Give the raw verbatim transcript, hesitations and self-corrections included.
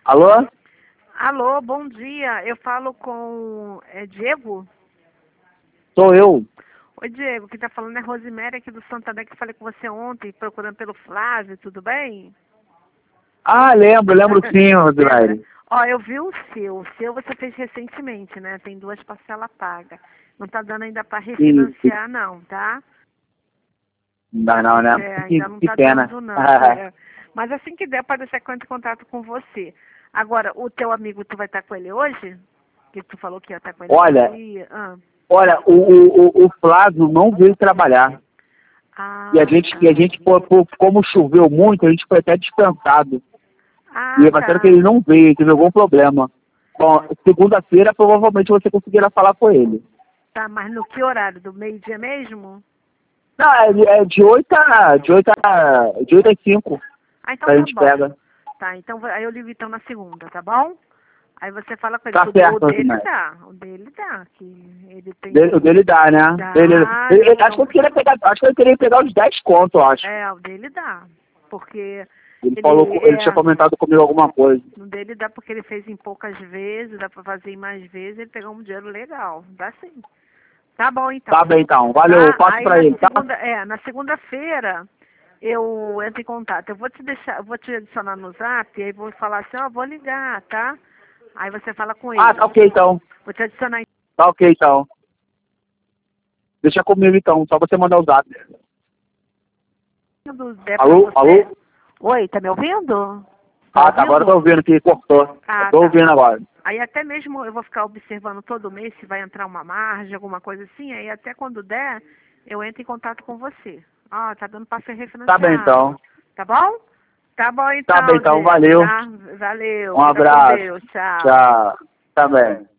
Alô? Alô, bom dia. Eu falo com é, Diego? Sou eu. Oi, Diego. Quem está falando é Rosemary aqui do Santander, que eu falei com você ontem, procurando pelo Flávio, tudo bem? Ah, lembro, lembro sim, Lembra? Rosemary. Ó, eu vi o seu. O seu você fez recentemente, né? Tem duas parcelas pagas. Não tá dando ainda para Sim, sim. refinanciar, não, tá? Não dá não, né? É, Que, ainda não que tá pena. dando, não. É. Mas assim que der, pode deixar que eu entre em contato com você. Agora, o teu amigo, tu vai estar com ele hoje? Que tu falou que ia estar com ele outro Olha, dia. Ah. olha, o, o, o o Flávio não veio trabalhar. E a Ah, gente, e a tá. gente pô, pô, como choveu muito, a gente foi até dispensado. E Ah, é bastante que tá. ele não veio, teve algum problema. Bom, segunda-feira provavelmente você conseguirá falar com ele. Tá, mas no que horário? Do meio-dia mesmo? Não, é, é de oito a, de oito a, de oito às cinco Ah, que então a tá gente bom. pega. Tá, então vai- aí eu ligo então na segunda, tá bom? Aí você fala com ele, Tá que o, de- o certo, dele Rosemary. dá, o dele dá, que ele Dele, o tem... dele dá, né? Ele, Dá, ele, eles ele- acho que estão... eu queria pegar, acho que eu queria pegar os dez contos, eu acho. É, o dele dá, porque Ele falou, ele co- ele tinha é... comentado comigo alguma coisa. O dele dá porque ele fez em poucas vezes, dá pra fazer em mais vezes, ele pegou um dinheiro legal, dá sim. Tá bom Tá então, bem então, valeu, tá? passo Aí pra na ele, tá? segunda, é, na segunda-feira eu entro em contato. Eu vou te deixar, eu vou te adicionar no zap e aí vou falar assim, ó, vou ligar, tá? Aí você fala com Ah, tá ele. ok então, Vou te adicionar tá ok então. Deixa comigo então, só você mandar o zap. quando der pra Alô, você. alô? Oi, tá me ouvindo? Tá Ah, tá, agora eu tô ouvindo? ouvindo que cortou. Eu Ah, tô tá. ouvindo agora. Aí até mesmo eu vou ficar observando todo mês se vai entrar uma margem, alguma coisa assim, aí até quando der, eu entro em contato com você. Ah, tá dando pra ser Tá bem refinanciado. então. Tá bom? Tá bom Tá bem então, então, Diego, valeu. tá? Valeu. Um Fica com abraço. Deus. Tchau. Tchau. Tá bem.